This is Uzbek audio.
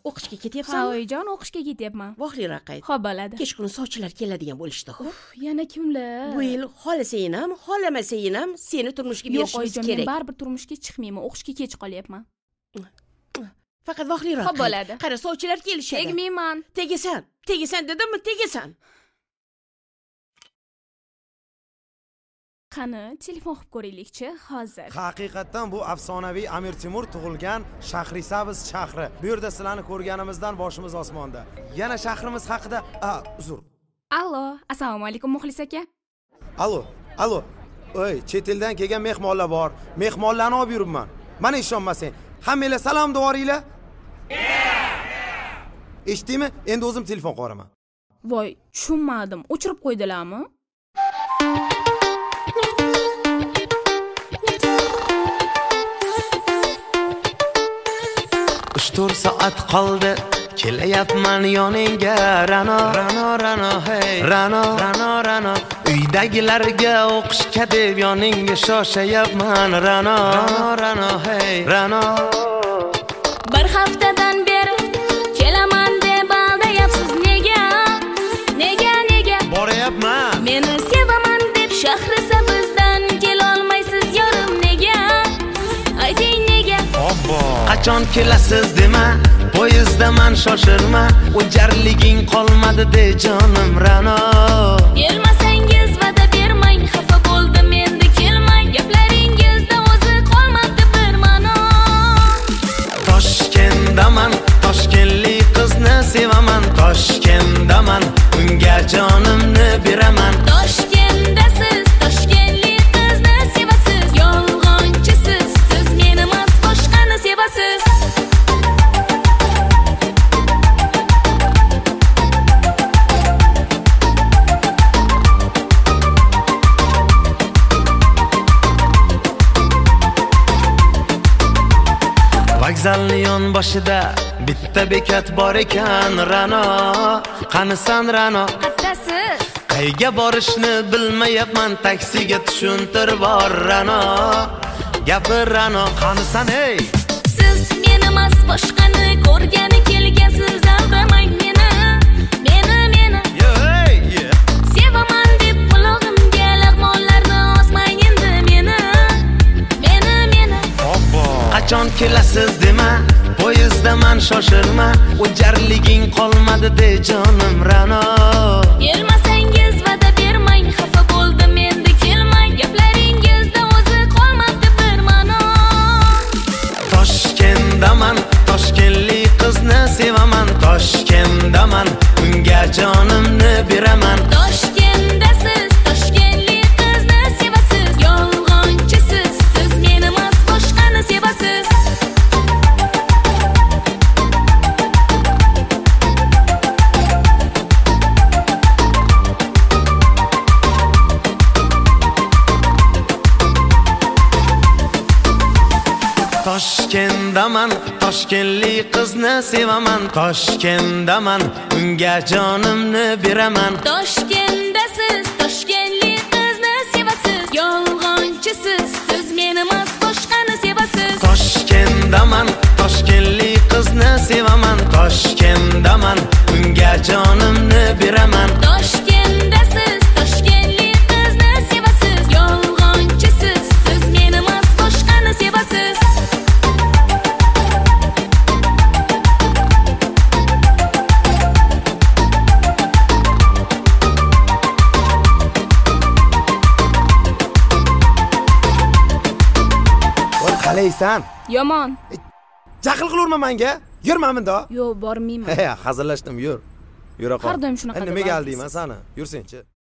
O'qishga ketyapsanmi? Ha, oyijon, o'qishga ketyapman. Vohliroq ayt. Xo'p, bo'ladi. Kech kuni sovchilar keladigan bo'lishdi. Yana kimlar? Bu yil xohlasang ham, xohlamasang ham seni turmushga Yo'q, berishimiz oyijon, men kerak. baribir turmushga chiqmayman. O'qishga kech qolyapman. Faqat vohliroq. Xo'p, bo'ladi. Qara, sovchilar kelishadi. Tegmayman. Tegasan. Tegasan dedimmi? Tegasan. Qani, telefon qilib ko'raylikchi, hozir. Haqiqatan bu afsonaviy Amir Temur tug'ilgan Shahrisabz shahri. Bu yerda sizlarni ko'rganimizdan boshimiz osmonda. Yana shahrimiz haqida, uzr. Allo, assalomu alaykum Muxlis aka. Allo. Oy, chet eldan kelgan mehmonlar bor. Mehmonlarni olib yuribman. Mana ishonmasang, hammanglar salom devoringlar. Eshitdingmi? Endi o'zim telefon qo'raman. Voy, tushunmadim. O'chirib qo'ydilarmi? 4 soat qoldi, kelayapman yoningga Rano, hey Rano. Uydagilarga o'qishga deb yoningga shoshayapman Rano, hey Rano. Bir haftadan beri kelaman deb aldayapsiz, nega? Boryapman. Meni sevaman deb Shahrisabzdan kelolmaysiz yorim, nega? Ayting nega? Qachon kelasiz dema, poyezddaman shoshirma, o'jarliging qolmadi de jonim Rano. Kelmasangiz va'da bermang, xafa bo'ldim endi kelmang, gaplaringizda o'zi qolmadi bir ma'no. Toshkentdaman, toshkentlik qizni sevaman, Toshkentdaman, unga jonimni beraman. Toshkentdasiz, toshkentlik qizni sevasiz, yolg'onchisiz, siz meni emas boshqani sevasiz. Vokzalni yon boshida bitta bekat bor ekan Rano. Qanisan Rano? Attasiz. Qayga borishni bilmayapman, taksiga tushuntir bor Rano. Gapir Rano, qanisan hey? Siz meni emas boshqani ko'rgani kelgansiz, aldamang meni. Sevaman deb qulog'imga lag'monlarni osmang endi meni. Qachon kelasiz dema, poyezddaman shoshirma, o'jarliging qolmadi de jonim Rano. Kelmasangiz va'da bermang, xafa bo'ldim endi kelmang, gaplaringizda o'zi qolmadi bir ma'no. Toshkentdaman, toshkentlik qizni sevaman, Toshkentdaman, unga jonimni beraman. Toshkentdasiz, toshkentlik qizni sevasiz, yolg'onchisiz, siz meni emas boshqani sevasiz. Toshkentdaman, toshkentlik qizni sevaman, Toshkentdaman, unga jonimni beraman. Toshkentdasiz, toshkentlik qizni sevasiz, yolg'onchisiz, siz meni emas boshqani sevasiz. Toshkentdaman, toshkentlik qizni sevaman, Toshkentdaman, unga jonimni beraman. Toshkentdasiz, toshkentlik qizni sevasiz, yolg'onchisiz, siz meni emas boshqani sevasiz. Qalaysan? Yomon. Jahl qilurma menga. Yurmaminda. Yo'q, bormayman. Hazillashdim, yur. Yura qol. Har doim shunaqa Nimaga aldingman seni? Yursenchi.